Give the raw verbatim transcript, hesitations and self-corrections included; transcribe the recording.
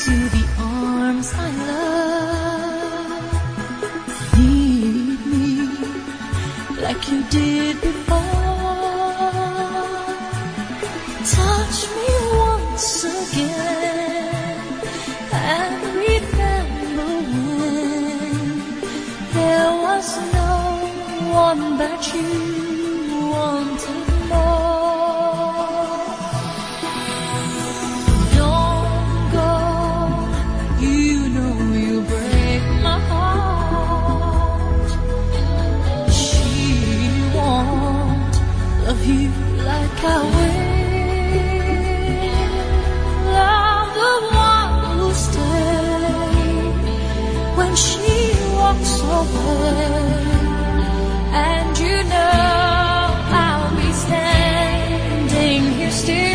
to the arms I love. Lead me like you did before. Touch me once again and remember when there was no one but you wanted more. Don't go, you know you break my heart. She won't love you like I will. I'm the one who stays when she walks away. And you know I'll be standing here still.